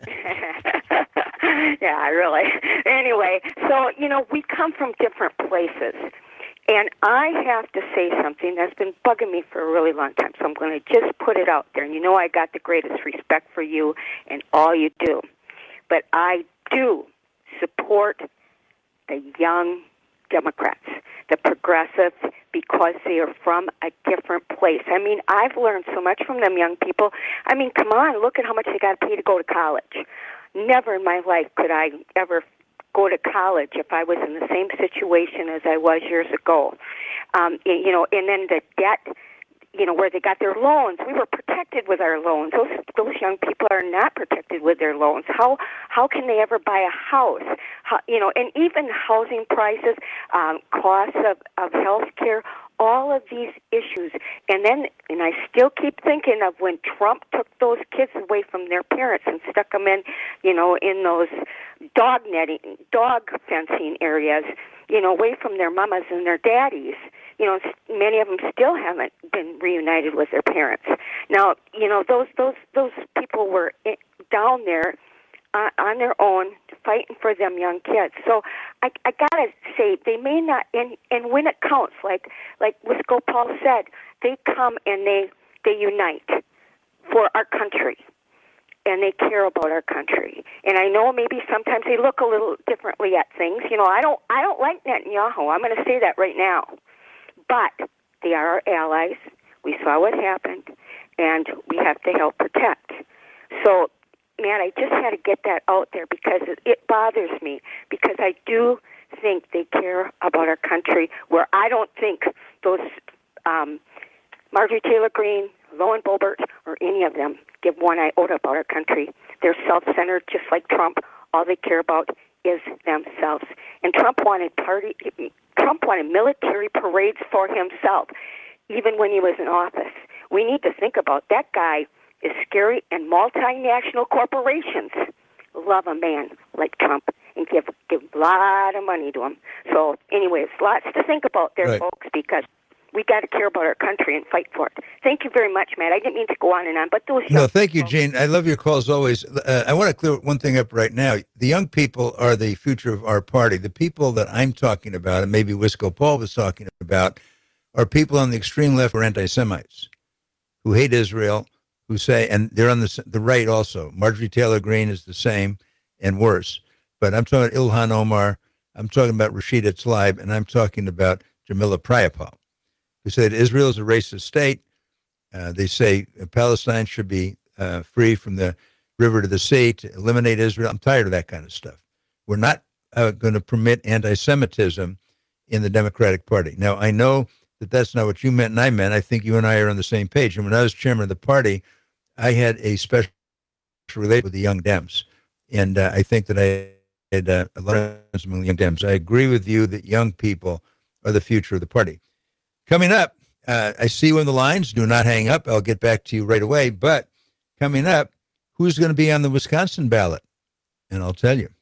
yeah, really. Anyway, so, you know, we come from different places. And I have to say something that's been bugging me for a really long time, so I'm going to just put it out there. And you know I got the greatest respect for you and all you do. But I do support the young Democrats, the progressives, because they are from a different place. I mean, I've learned so much from them young people. I mean, come on, look at how much they got to pay to go to college. Never in my life could I ever go to college if I was in the same situation as I was years ago. Um, you know, and then the debt, you know, where they got their loans. We were protected with our loans. Those those young people are not protected with their loans. How how can they ever buy a house? How, you know, and even housing prices, um, costs of, of health care, all of these issues. And then, and I still keep thinking of when Trump took those kids away from their parents and stuck them in, you know, in those dog netting, dog fencing areas, you know, away from their mamas and their daddies. You know, many of them still haven't been reunited with their parents. Now, you know, those those those people were in, down there uh, on their own, fighting for them young kids. So I, I gotta say, they may not, and, and when it counts, like like Wisco Paul said, they come and they they unite for our country, and they care about our country. And I know maybe sometimes they look a little differently at things. You know, I don't I don't like Netanyahu. I'm going to say that right now. But they are our allies. We saw what happened, and we have to help protect. So, man, I just had to get that out there because it, it bothers me, because I do think they care about our country, where I don't think those um, Marjorie Taylor Greene, Lauren Boebert, or any of them give one iota about our country. They're self-centered, just like Trump. All they care about is themselves. And Trump wanted party... Trump wanted military parades for himself, even when he was in office. We need to think about that guy is scary, and multinational corporations love a man like Trump and give give a lot of money to him. So, anyways, lots to think about there, right, folks, because we got to care about our country and fight for it. Thank you very much, Matt. I didn't mean to go on and on, but those no, thank you, Gene. I love your calls always. Uh, I want to clear one thing up right now. The young people are the future of our party. The people that I'm talking about, and maybe Wisco Paul was talking about, are people on the extreme left who are anti-Semites, who hate Israel, who say, and they're on the the right also. Marjorie Taylor Greene is the same and worse. But I'm talking about Ilhan Omar, I'm talking about Rashida Tlaib, and I'm talking about Jamila Priapal, who say that Israel is a racist state. Uh, they say Palestine should be uh, free from the river to the sea, to eliminate Israel. I'm tired of that kind of stuff. We're not uh, going to permit anti-Semitism in the Democratic Party. Now, I know that that's not what you meant and I meant. I think you and I are on the same page. And when I was chairman of the party, I had a special relationship with the Young Dems. And uh, I think that I had uh, a lot of friends among the Young Dems. I agree with you that young people are the future of the party. Coming up, uh, I see you on the lines. Do not hang up. I'll get back to you right away. But coming up, who's going to be on the Wisconsin ballot? And I'll tell you.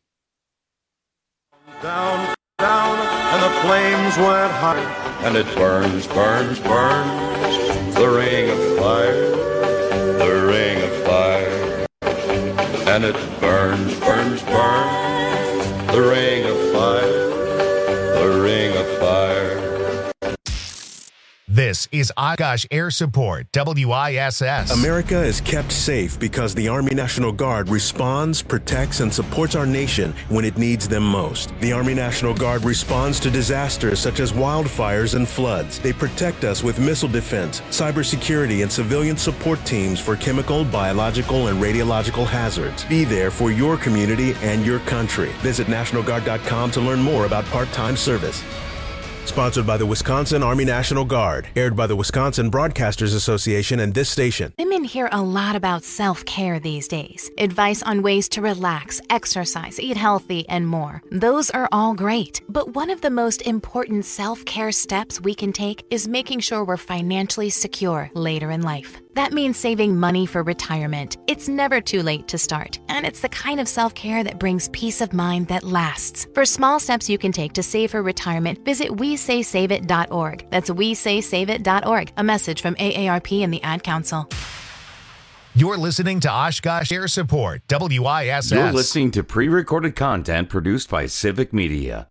Down, down, and the flames went high. And it burns, burns, burns. The ring of fire, the ring of fire. And it burns, burns, burns. The ring of fire, the ring of fire. This This is Oshkosh Air Support, W I S S. America is kept safe because the Army National Guard responds, protects, and supports our nation when it needs them most. The Army National Guard responds to disasters such as wildfires and floods. They protect us with missile defense, cybersecurity, and civilian support teams for chemical, biological, and radiological hazards. Be there for your community and your country. Visit National Guard dot com to learn more about part-time service. Sponsored by the Wisconsin Army National Guard. Aired by the Wisconsin Broadcasters Association and this station. Women hear a lot about self-care these days. Advice on ways to relax, exercise, eat healthy, and more. Those are all great. But one of the most important self-care steps we can take is making sure we're financially secure later in life. That means saving money for retirement. It's never too late to start, and it's the kind of self-care that brings peace of mind that lasts. For small steps you can take to save for retirement, visit we say save it dot org. That's we say save it dot org. A message from A A R P and the Ad Council. You're listening to Oshkosh Air Support, W I S S. You're listening to pre-recorded content produced by Civic Media.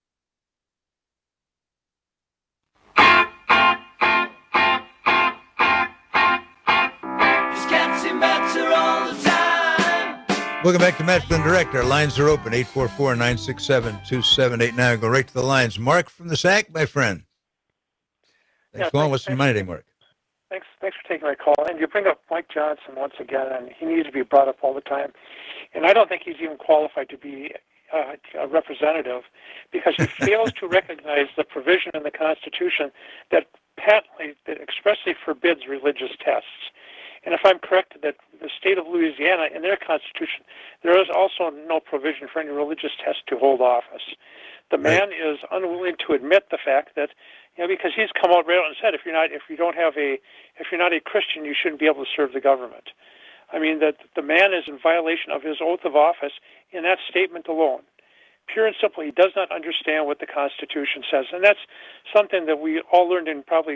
Welcome back to Matchman Direct. Our lines are open, eight four four, nine six seven, two seven eight nine. Go right to the lines. Mark from the S A C, my friend. Thanks Yeah, for calling. thanks, What's in mind today, Mark? Thanks, thanks for taking my call. And you bring up Mike Johnson once again, and he needs to be brought up all the time. And I don't think he's even qualified to be uh, a representative because he fails to recognize the provision in the Constitution that patently, that expressly forbids religious tests. And if I'm correct, that the state of Louisiana, in their constitution, there is also no provision for any religious test to hold office. The man right. is unwilling to admit the fact that, you know, because he's come out right out and said, if you're not, if you don't have a, if you're not a Christian, you shouldn't be able to serve the government. I mean, that the man is in violation of his oath of office in that statement alone. Pure and simple, he does not understand what the Constitution says, and that's something that we all learned in probably.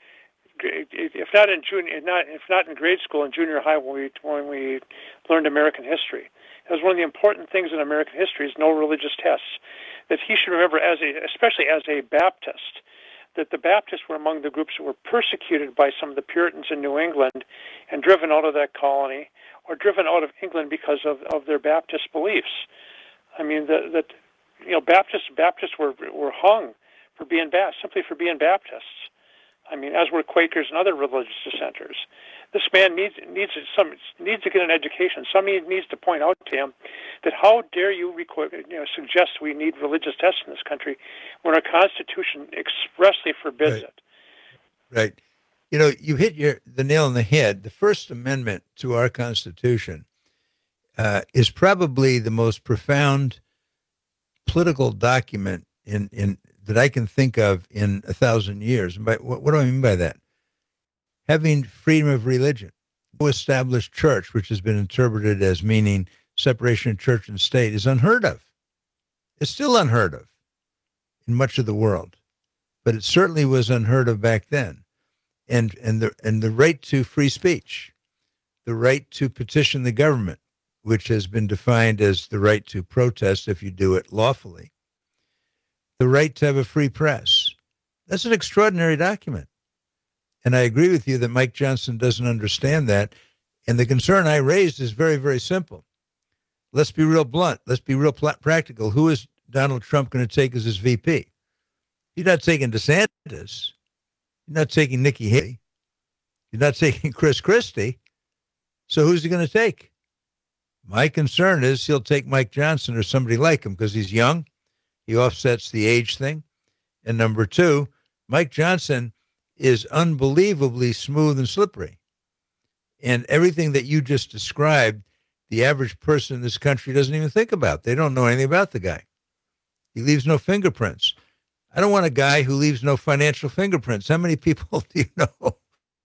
If not in junior, not if not in grade school, in junior high, when we when we learned American history, it was one of the important things in American history is no religious tests. That he should remember, as a especially as a Baptist, that the Baptists were among the groups that were persecuted by some of the Puritans in New England, and driven out of that colony, or driven out of England because of, of their Baptist beliefs. I mean that that you know Baptists Baptists were were hung for being ba- simply for being Baptists. I mean, as were Quakers and other religious dissenters. This man needs needs some needs to get an education. Somebody needs to point out to him that how dare you, record, you know, suggest we need religious tests in this country when our Constitution expressly forbids right. it. Right. You know, you hit your the nail on the head. The First Amendment to our Constitution uh, is probably the most profound political document in in. that I can think of in a thousand years. And by, what, what do I mean by that? Having freedom of religion, no established church, which has been interpreted as meaning separation of church and state, is unheard of. It's still unheard of in much of the world, but it certainly was unheard of back then. And and the and the right to free speech, the right to petition the government, which has been defined as the right to protest if you do it lawfully. The right to have a free press. That's an extraordinary document. And I agree with you that Mike Johnson doesn't understand that. And the concern I raised is very, very simple. Let's be real blunt. Let's be real pl- practical. Who is Donald Trump going to take as his V P? He's not taking DeSantis. He's not taking Nikki Haley. He's not taking Chris Christie. So who's he going to take? My concern is he'll take Mike Johnson or somebody like him because he's young. He offsets the age thing. And number two, Mike Johnson is unbelievably smooth and slippery. And everything that you just described, the average person in this country doesn't even think about. They don't know anything about the guy. He leaves no fingerprints. I don't want a guy who leaves no financial fingerprints. How many people do you know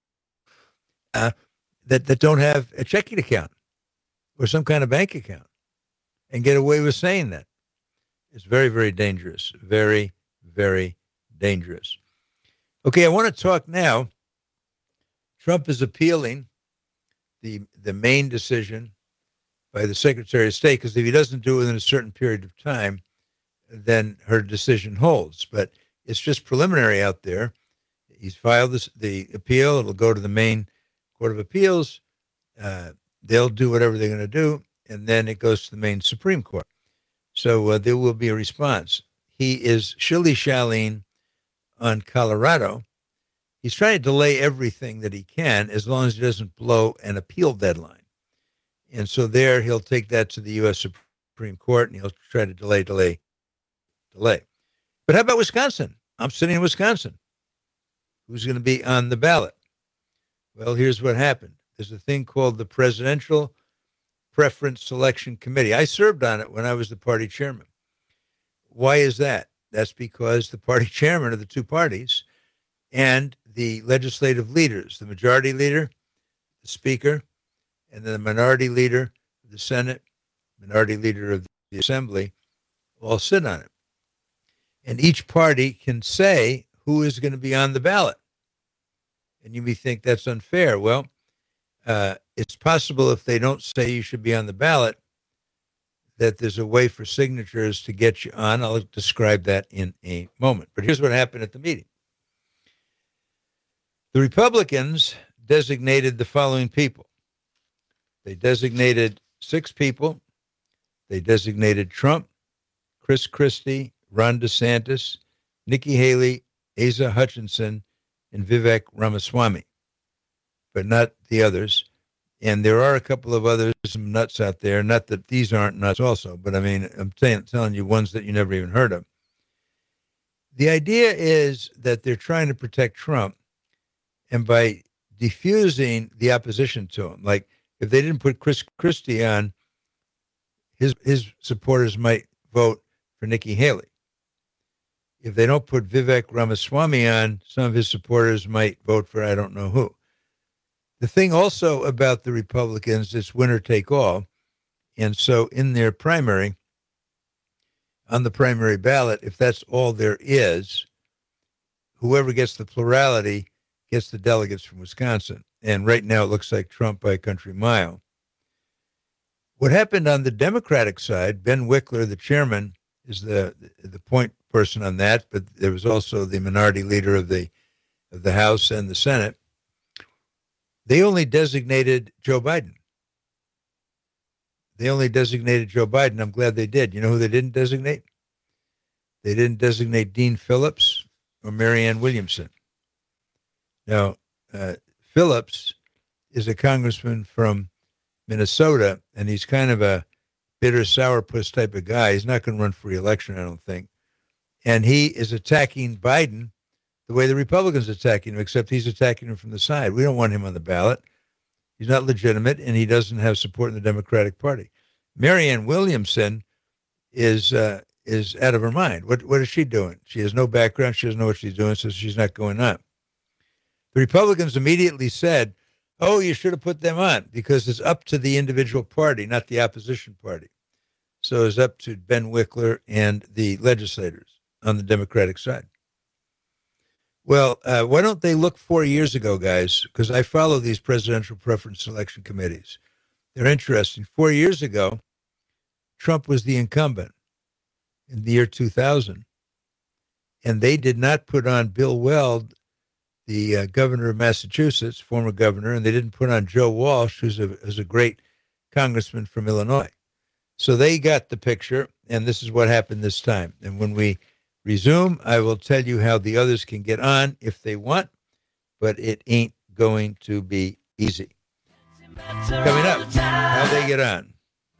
uh, that, that don't have a checking account or some kind of bank account and get away with saying that? It's very, very dangerous. Very, very dangerous. Okay, I want to talk now. Trump is appealing the the Maine decision by the Secretary of State, because if he doesn't do it within a certain period of time, then her decision holds. But it's just preliminary out there. he's filed this, the appeal. It'll go to the Maine Court of Appeals. Uh, they'll do whatever they're going to do, and then it goes to the Maine Supreme Court. So uh, there will be a response. He is shilly-shallying on Colorado. He's trying to delay everything that he can as long as he doesn't blow an appeal deadline. And so there he'll take that to the U S Supreme Court, and he'll try to delay, delay, delay. But how about Wisconsin? I'm sitting in Wisconsin. Who's going to be on the ballot? Well, here's what happened. There's a thing called the Presidential Preference Selection Committee. I served on it when I was the party chairman. Why is that? That's because the party chairman of the two parties and the legislative leaders, the majority leader, the speaker, and then the minority leader of the Senate, minority leader of the Assembly, all sit on it. And each party can say who is going to be on the ballot. And you may think that's unfair. Well, uh, it's possible if they don't say you should be on the ballot, that there's a way for signatures to get you on. I'll describe that in a moment. But here's what happened at the meeting. The Republicans designated the following people. They designated six people. They designated Trump, Chris Christie, Ron DeSantis, Nikki Haley, Asa Hutchinson, and Vivek Ramaswamy, but not the others. And there are a couple of others, some nuts out there. Not that these aren't nuts also, but I mean, I'm t- telling you ones that you never even heard of. The idea is that they're trying to protect Trump, and by diffusing the opposition to him, like if they didn't put Chris Christie on, his his supporters might vote for Nikki Haley. If they don't put Vivek Ramaswamy on, some of his supporters might vote for I don't know who. The thing also about the Republicans is winner take all. And so in their primary, on the primary ballot, if that's all there is, whoever gets the plurality gets the delegates from Wisconsin. And right now it looks like Trump by a country mile. What happened on the Democratic side, Ben Wickler, the chairman, is the the point person on that, but there was also the minority leader of the of the House and the Senate. They only designated Joe Biden. They only designated Joe Biden. I'm glad they did. You know who they didn't designate? They didn't designate Dean Phillips or Marianne Williamson. Now, uh, Phillips is a congressman from Minnesota, and he's kind of a bitter sourpuss type of guy. He's not going to run for re-election, I don't think. And he is attacking Biden the way the Republicans are attacking him, except he's attacking him from the side. We don't want him on the ballot. He's not legitimate, and he doesn't have support in the Democratic Party. Marianne Williamson is uh, is out of her mind. What what is she doing? She has no background. She doesn't know what she's doing, so she's not going on. The Republicans immediately said, oh, you should have put them on, because it's up to the individual party, not the opposition party. So it's up to Ben Wickler and the legislators on the Democratic side. Well, uh, why don't they look four years ago, guys? Because I follow these presidential preference selection committees. They're interesting. Four years ago, Trump was the incumbent in the year two thousand. And they did not put on Bill Weld, the uh, governor of Massachusetts, former governor, and they didn't put on Joe Walsh, who's a, who's a great congressman from Illinois. So they got the picture, and this is what happened this time. And when we resume, I will tell you how the others can get on if they want, but it ain't going to be easy. Coming up, how they get on.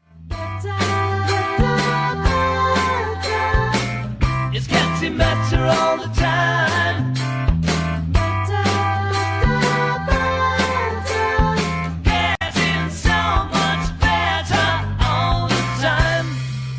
It's getting better all the time. Getting so much better all the time.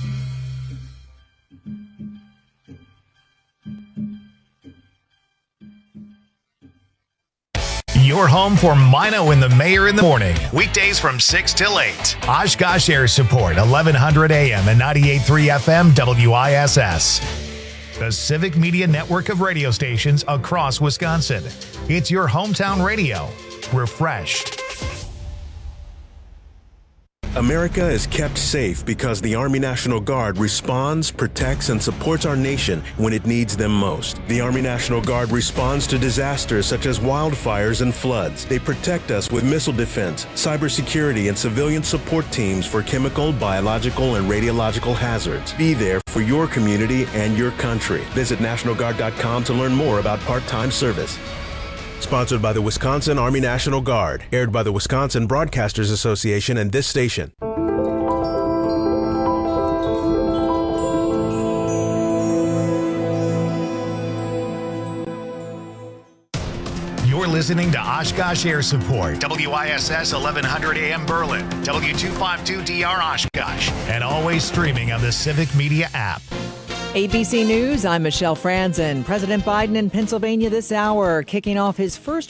Your home for Mino and the Mayor in the morning. Weekdays from six till eight. Oshkosh Air Support, eleven hundred A M and ninety-eight point three F M W I S S. The Civic Media network of radio stations across Wisconsin. It's your hometown radio. Refreshed. America is kept safe because the Army National Guard responds, protects, and supports our nation when it needs them most. The Army National Guard responds to disasters such as wildfires and floods. They protect us with missile defense, cybersecurity, and civilian support teams for chemical, biological, and radiological hazards. Be there for your community and your country. Visit National Guard dot com to learn more about part-time service. Sponsored by the Wisconsin Army National Guard. Aired by the Wisconsin Broadcasters Association and this station. You're listening to Oshkosh Air Support, W I S S eleven hundred A M Berlin, W two fifty-two D R Oshkosh, and always streaming on the Civic Media app. A B C News, I'm Michelle Franzen. President Biden in Pennsylvania this hour, kicking off his first